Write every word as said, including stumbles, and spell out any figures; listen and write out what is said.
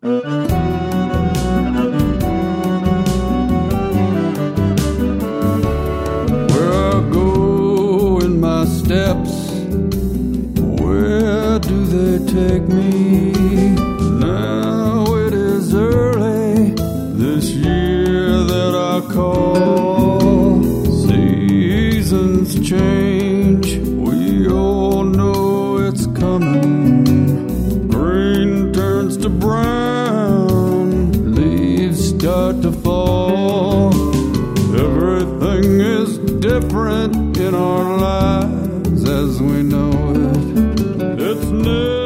Steps, where do they take me? Now it is early this year that I call. Seasons change, we all know it's coming. Green turns to brown, leaves start to fall. Everything is different in our lives as we know it. It's new.